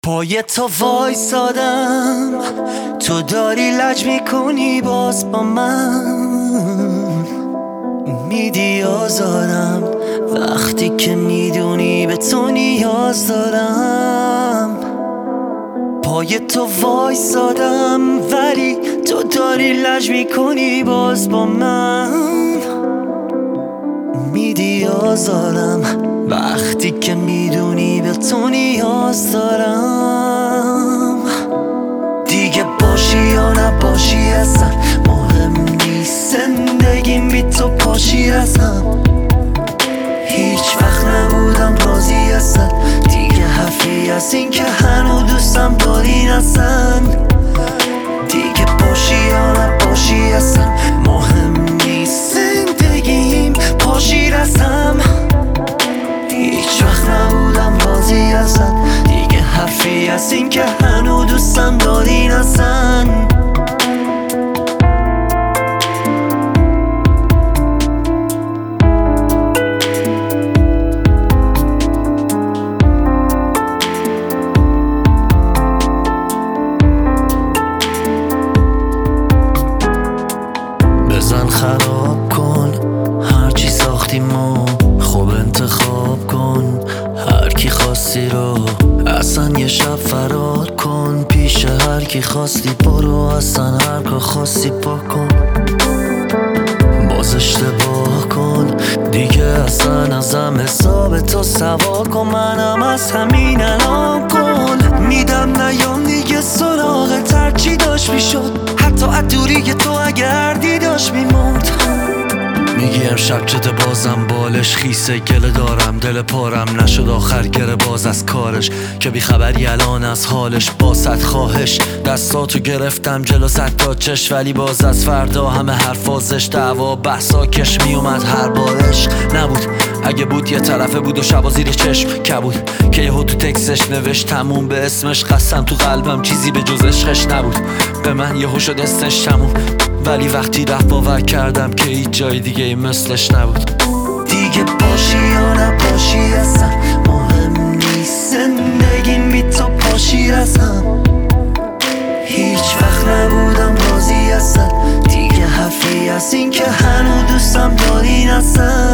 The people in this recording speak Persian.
پای تو وایسادم، تو داری لج میکنی باز با من، میدی آزارم وقتی که میدونی به تو نیاز دارم. پای تو وایسادم ولی تو داری لج میکنی باز با من، میدی آزارم وقتی که میدونی به تو نیاز دارم. دیگه باشی یا نباشی اصلا مهم نیست، زندگیم بی تو پاشی اصلا. هیچ وقت نبودم راضی اصلا، دیگه حرفی از این که هنو دوستم داری اصلا. دیگه باشی یا نباشی اصلا مهم نیست، زندگیم پاشی رسم. هیچ وقت نبودم راضی اصلا، دیگه حرفی از این که هنو دوستم داری اصلا. بزن خراب کن هرچی ساختیم و خوب انتخاب کن هر کی خواستی رو، اصلا یه شب فرار کن پیش هر کی خواستی برو، اصلا هر کار خواستی بکن. باز اشتباه کن دیگه اصلا ازم حساب تو سوا کن، منم از همین الان کن میدم نیام دیگه سراغ ترچی داشت میشد، حتی ادوری که تو اگر دیداش میموند. میگی امشب جده بازم بالش خیسه گله دارم، دل پارم نشد آخر گره باز از کارش، که بیخبری الان از حالش. با صد خواهش دستاتو گرفتم جلو صد تا چش، ولی باز از فردا همه حرفازش دعوا بحثا کش میومد هر بارش. نبود اگه بود یه طرفه بود و شبا زیر چشم کبود، که یهو تو تکسش نوشت تموم به اسمش، قسم تو قلبم چیزی به جز عشقش نبود. به من یهو شد استش تموم، ولی وقتی رفت باور کردم که هیچ جای دیگه ای مثلش نبود. دیگه باشی یا نباشی اصلا مهم نیست، زندگیم بی تو پاشی اصلا. هیچ وقت نبودم راضی اصلا، دیگه حرفی از این که هنو دوستم داری اصلا.